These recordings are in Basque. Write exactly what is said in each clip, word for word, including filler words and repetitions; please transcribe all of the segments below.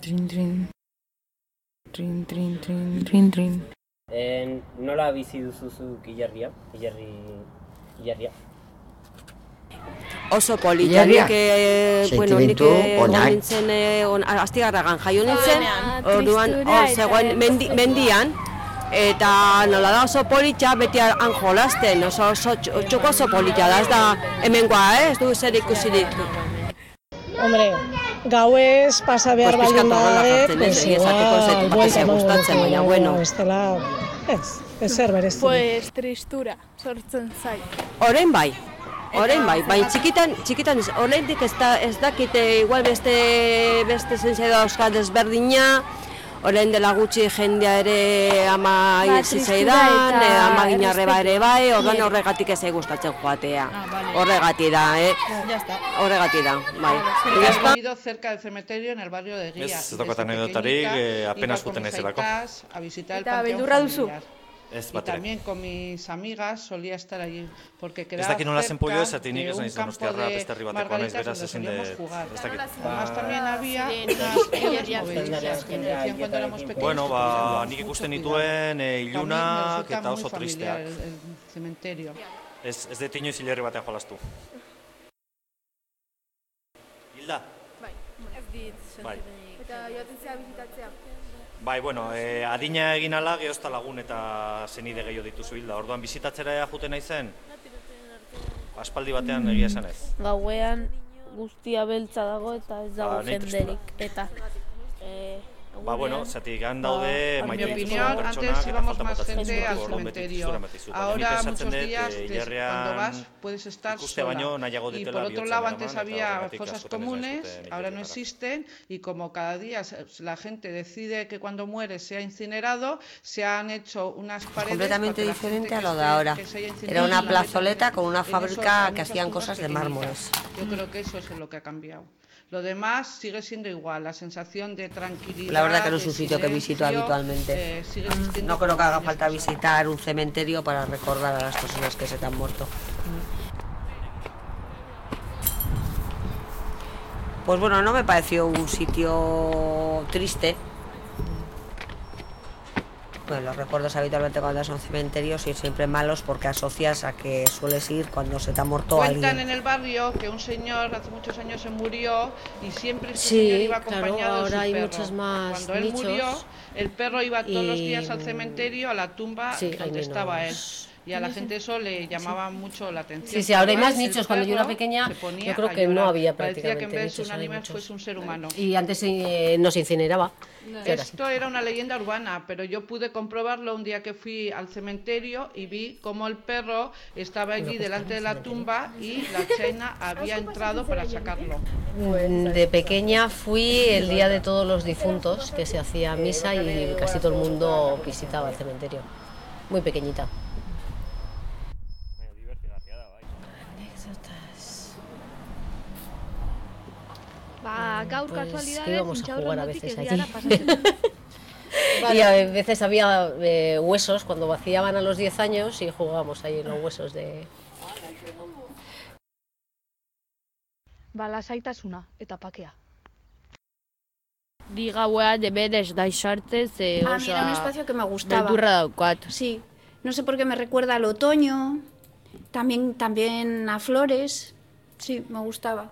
Trin, trin. Trin, trin, trin, trin, trin. En, nola bizi duzuzu Hilerria? Hilerri... Hilerria? Oso polita, nik, eh, bueno, nik egon nintzen, Astigarragan jaio nintzen, orduan, hor, zegoen mendian, eta nola da oso polita beti han jolasten, oso txoko oso polita da, ez da hemengoa, eh? Ez du zer ikusirik. Hombre, gauez pasa behar baldin badabe, pues igual, buelta emango baina bueno. Bestela, ez, ez zer berezti. Pues tristura sortzen zait. Orain bai. Orain bai, bai txikitan, txikitan oraindik ez da ez dakite igual beste beste sentsazio dauzka desberdina. Orain dela gutxi jendea ere ama hil zitzaidan, ama ginarreba ere bai, orduan horregatik ez gustatzen joatea. Horregatik da, eh? Horregatik da, bai. He vivido cerca del cementerio en el barrio de Guía. Ez daukat anekdotarik, apenas juten naizelako. A visitar el panteón familiar. Ez y batere. también con mis amigas solía estar allí porque Ez quedaba dakit nola zen pollo ez, cerca ati nik de ez un naiz campo donostiarra de beste herri batekoa naiz, beraz margaritas donde ezin de... solíamos jugar. Ez dakit. Además también había unas pequeñas movedizas que nos decían cuando éramos pequeños. Bueno, ba, nik ikusten nituen ilunak eta oso Para mí me resulta tristeak. muy familiar el, el cementerio. Ez, ez dut inoiz hilerri batean jolastu. Hilda? Bai, ez dit Bai. sentimenik. Eta joaten zea bizitatzea. Bai, bueno, eh, adina egin ala, gehozta lagun eta zenide gehiago dituzu Hilda. Orduan bizitatzera juten naizen? Aspaldi batean egia esan ez. Gauean guztia beltza dago eta ez dago Ba, nahi jenderik. Eta, eh, Ba, bueno, zatik han daude En mi maite dituzun opinión, pertsonak antes eta íbamos falta más botatzen gente dituzu, al orduan beti cementerio. zura ematen zuten. Nik Ahora pentsatzen muchos dut, días, eh, des- hilerrian cuando vas, puedes estar ikuste baino sola. nahiago Y dutela por otro bihurtzen lado, eraman, antes eta había horregatik fosas askotan ez comunes, nahizuten ahora no hilerrietara. existen, y como cada día la gente decide que cuando muere sea incinerado, se han hecho unas paredes Completamente para que la gente diferente a que lo de esté- ahora. que se haya Era incinerado una la meta plazoleta dentro. con una En eso fábrica hay que muchas hacían tumbas cosas de pequeñitas. mármoles. Yo creo que eso es lo que ha cambiado. Lo demás sigue siendo igual, la sensación de tranquilidad. La verdad que no es de un sitio que visito silencio, habitualmente. eh, sigue existiendo No creo que haga como falta años pasados. visitar un cementerio para recordar a las personas que se te han muerto. Pues bueno, no me pareció un sitio triste. Bueno, los recuerdos habitualmente cuando vas a un cementerio son siempre malos porque asocias a que sueles ir cuando se te ha muerto Cuentan alguien. en el barrio que un señor hace muchos años se murió y siempre ese Sí, señor iba claro, acompañado ahora de hay su perro. muchos más Cuando él nichos. murió, el perro iba todos los Y- días al cementerio, a la tumba Sí, hay donde estaba él. menos. Y a la gente eso le llamaba mucho la atención. Sí, sí, ahora hay más Además, el nichos. Cuando yo era perro pequeña, se ponía yo creo a que no llorar. había Parecía que en prácticamente vez de ser nichos, un ahora hay animal muchos. fuese un ser humano. Y antes eh, no se incineraba. Y ahora sí. Esto era una leyenda urbana, pero yo pude comprobarlo un día que fui al cementerio y vi cómo el perro estaba allí delante de la tumba y la China había entrado para sacarlo. De pequeña fui el día de todos los difuntos, que se hacía misa y casi todo el mundo visitaba el cementerio. Muy pequeñita. Ba, gaur Pues kasualidades, que íbamos a intxaurren jugar a dotik veces egiara allí. pasatzen. Y a veces había eh, huesos, cuando vaciaban a los diez años y jugábamos ahí en los huesos de... Ba, lasaitasuna eta pakea. Di gauea deberes da isartez, eh, A mí era un espacio que me gustaba. beldurra daukat. Sí, no sé por qué me recuerda al otoño, también, también a flores, sí, me gustaba.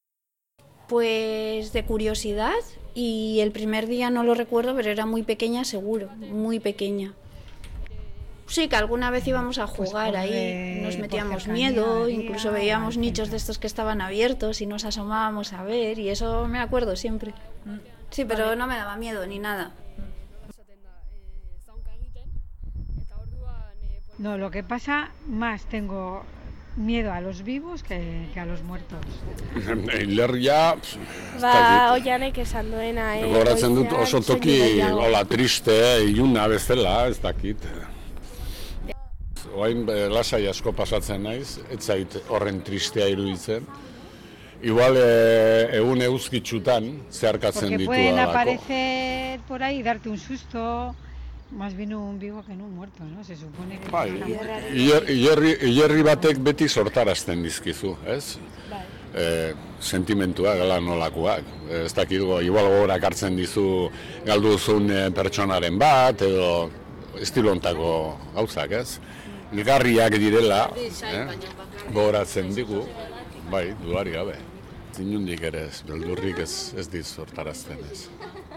Pues de curiosidad, y el primer día no lo recuerdo, pero era muy pequeña seguro, muy pequeña. Sí, que alguna vez íbamos a jugar por ahí, de- nos por metíamos cercanía miedo, había, incluso veíamos al nichos centro. de estos que estaban abiertos y nos asomábamos a ver, y eso me acuerdo siempre. Sí, pero no me daba miedo ni nada. No, lo que pasa, más tengo miedo a los vivos que, que a los muertos. Hilerria, Ba, oianek esan duena, eh? goratzen dut goizean oso toki soinu gehiago. hola triste, iluna bezala, ez dakit. Oain eh, lasai asko pasatzen naiz, ez zait horren tristea iruditzen. Igual eh, egun eguzkitsutan zeharkatzen Porque ditu pueden dalako. aparecer por ahí y darte un susto más bien un vivo que un muerto, ¿no? Se supone que... Bai, hilerri batek beti sortarazten dizkizu, ez? E, sentimentua gala nolakoak. Ez dakidugu, igual gogorak hartzen dizu galdu duzun pertsonaren bat, edo estilontako gauzak, ez? Hilgarriak direla, eh? Gogoratzen digu, bai, duari gabe. Zinundik ere ez, beldurrik ez, ez diz sortarazten ez.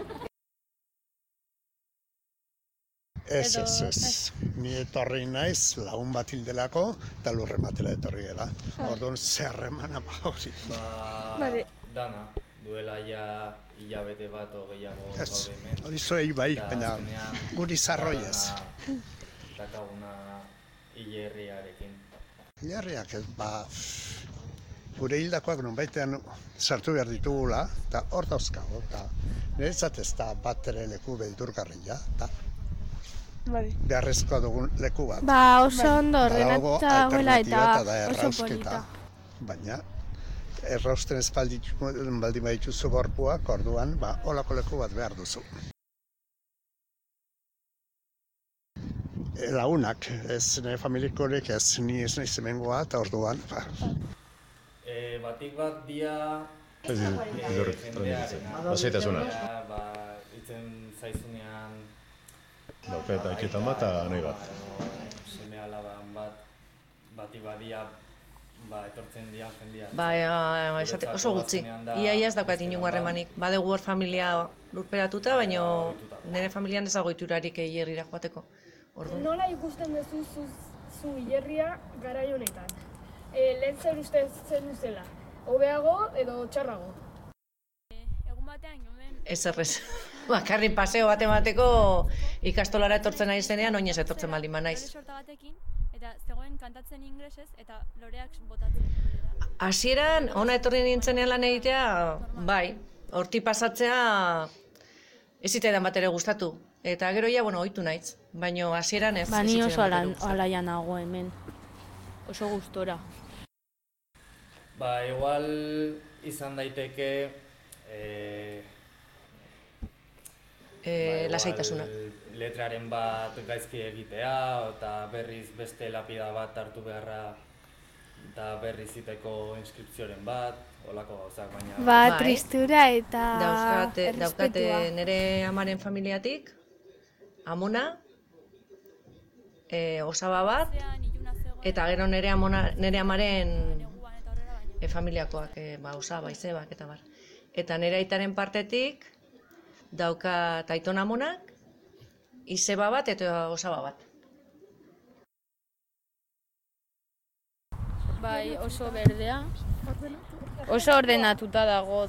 Ez, ez, ez. Ni etorri naiz lagun bat hildelako eta lurrematera etorri dela. Orduan zerremana hori. Ba, dana, duela ja hilabete bat o gehiago gaude hemen. Hori zoei bai, baina guri zarroi ez. Dakaguna hilerriarekin. Hilerriak ez, ba, gure hildakoak nonbaitean sartu behar ditugula, eta hor dauzkago, eta niretzat ez da bat ere leku beldurgarria, eta beharrezkoa dugun leku bat. Ba, oso ondo, Renata abuela eta oso polita. Baina, errausten ez baldin badituzu gorpuak, orduan, ba, holako leku bat behar duzu. Lagunak, ez nire familikorek, ez ni ez nahi zemengoa, eta orduan, ba. Batik bat dia... Lasaitasuna. Ba, itzen zaizunean... Dauka eta etxetan bat, eta nahi bat. Seme alaban bat, bati badia, ba, etortzen dian jendia. Ba, esate, oso gutxi. Ia-ia ez daukat inungo harremanik. Badegu hor familia lurperatuta, baina nire familian ez dago iturarik hilerrira joateko. Nola ikusten duzu zu hilerria garai honetan? Lehen zer uste zen uzela? Hobeago edo txarrago? Egun batean jomen... Ez errez. Bakarri paseo bate bateko ikastolara etortzen nahi zenean, oinez etortzen baldin naiz. Sorta batekin, eta zegoen kantatzen inglesez, eta loreak botatzen. Hasieran, ona etorri nintzenean lan egitea, bai, horti pasatzea ez zitzaidan bat ere gustatu. Eta gero ja, bueno, ohitu naiz, baina hasieran ez. Ba, ni oso alaian nago hemen, oso gustora. Ba, igual izan daiteke... Lasaitasuna. Letraren bat gaizki egitea, eta berriz beste lapida bat hartu beharra, eta berriz iteko inskripzioren bat, olako gauzak, baina... Ba, tristura eta errespetua. Daukate nire amaren familiatik, amona, osaba bat, eta gero nire amaren familiakoak, osaba, izebak, eta bar. Eta nire aitaren partetik, dauka taiton amonak, izeba bat eta osaba bat. Bai, oso berdea, oso ordenatuta dago.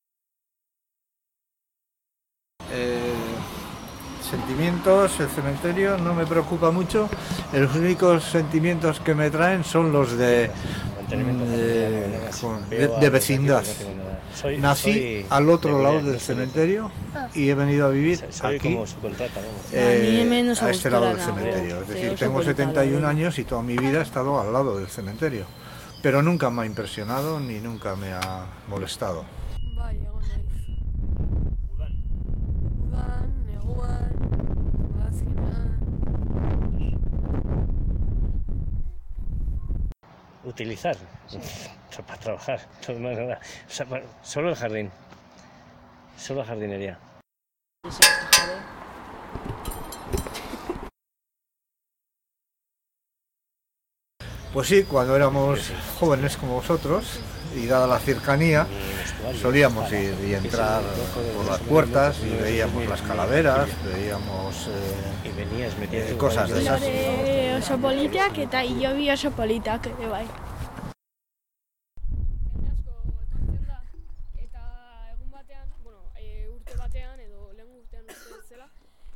Sentimientos, el cementerio no me preocupa mucho. Los únicos sentimientos que me traen son los de, de, de, de vecindad. Nací al otro lado del cementerio y he venido a vivir aquí, eh, a este lado del cementerio. Es decir, tengo setenta y un años y toda mi vida he estado al lado del cementerio. Pero nunca me ha impresionado ni nunca me ha molestado. Utilizar para trabajar, o sea, solo el jardín, solo jardinería. Pues sí, cuando éramos jóvenes como vosotros y dada la cercanía, solíamos ir y entrar por las puertas y veíamos las calaveras, veíamos eh, eh, cosas de esas. Lore oso politeak eta hilobi oso politak ere bai. Eta egun batean, bueno, urte batean edo lehen urtean uste zela,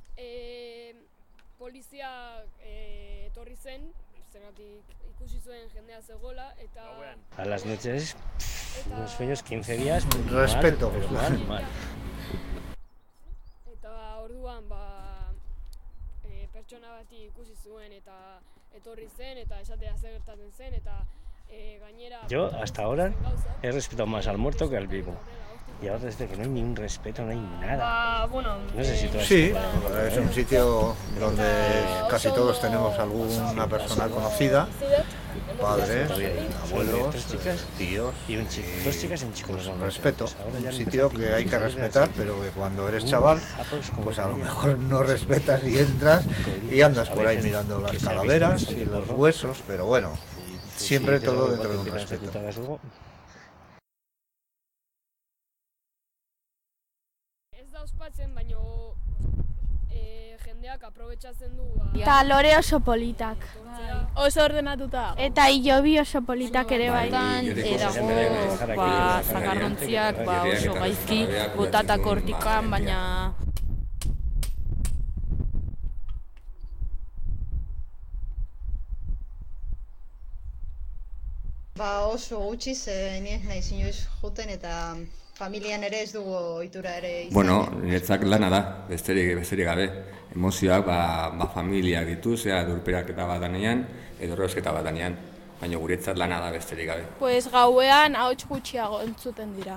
polizia etorri zen, zeratik ikusi zuen jendea zegoela eta... A las noches, unos sueños quince días... Respeto. Mal, mal. Eta orduan, ba, pertsona bati ikusi zuen eta etorri zen eta esatea zer gertatzen zen eta gainera... Yo hasta ahora he respetado más al muerto que al vivo. Y ahora desde que no hay ni un respeto, no hay nada. Ba, bueno, No sé si todo Sí, esto- es un sitio donde casi todos tenemos alguna persona conocida, padres, abuelos, tres chicas tíos, y un chico. Dos chicas y un chico. pues, respeto, un sitio que hay que respetar, pero que cuando eres chaval, pues a lo mejor no respetas y entras y andas por ahí mirando las calaveras y los huesos, pero bueno, siempre todo dentro de un respeto. ez da ospatzen, baino eh, jendeak aprobetxatzen du. Ba. Eta lore oso politak. Oso ordenatuta. Eta hilobi oso politak ere bai. E dago, ba, zakarrontziak, ba, oso gaizki, botatak hortikan, baina... Ba oso gutxi, ze ni ez naiz inoiz joten eta familian ere ez dugu ohitura ere izan. Bueno, niretzak lana da, besterik, besterik gabe. Emozioak ba, ba familiak ditu, zera lurperaketa bat danean, edo errausketa bat danean. Baina guretzat lana da besterik gabe. Pues gauean ahots gutxiago entzuten dira.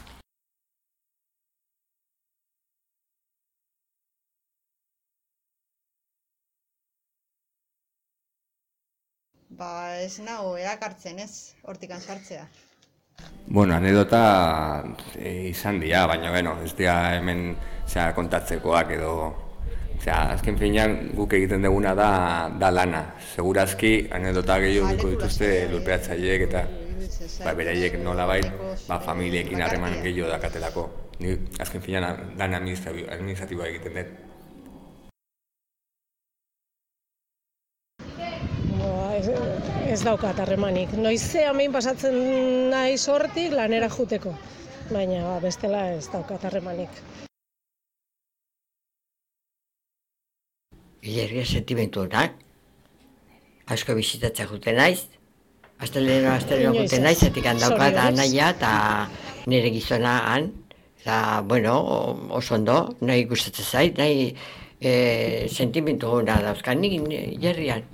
Ba ez nago erakartzen ez, hortikan sartzea. Bueno, anedota e, izan dira, baina bueno, ez dira hemen zera, kontatzekoak edo... Osea, azken finean guk egiten duguna da, da lana. Segurazki anedota gehiago duko dituzte lurperatzaileek eta ba, beraiek nolabait ba, familiekin harreman gehiago dakatelako. Ni azken finean lan administratiboa egiten dut. Ez, ez daukat harremanik. Noize hemen pasatzen naiz hortik lanera juteko. Baina ba, bestela ez daukat harremanik. Ilerria sentimentu honak. Asko bizitatzea juten naiz. Asteleno, asteleno juten naiz, zetik handaukat anaia eta nire gizona han. Eta, bueno, oso ondo, nahi gustatzen zait, nahi e, sentimentu gona dauzkan nik Ilerrian.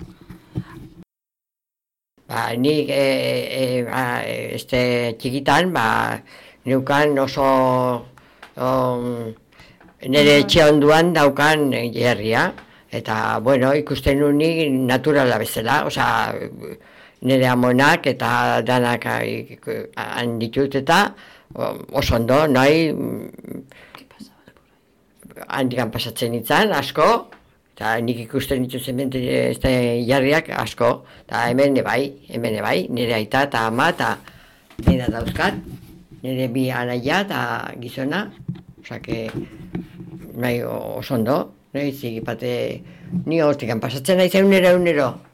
Ba, nik e, e, ba, este txikitan, ba, neukan oso um, nire etxe onduan daukan Ilerria. Eta, bueno, ikusten nuen nik naturala bezala, osea, nire amonak eta danak han ditut eta oso ondo, nahi handikan pasatzen nintzen, asko, eta nik ikusten dituzten Ilerriak asko, eta hemen ebai, hemen ebai, nire aita eta ama eta nire dauzkat, nire bi anaia eta gizona, osea, nahi oso ondo. Nahi zikipate, ni hortikan pasatzen nahi eunero eunero.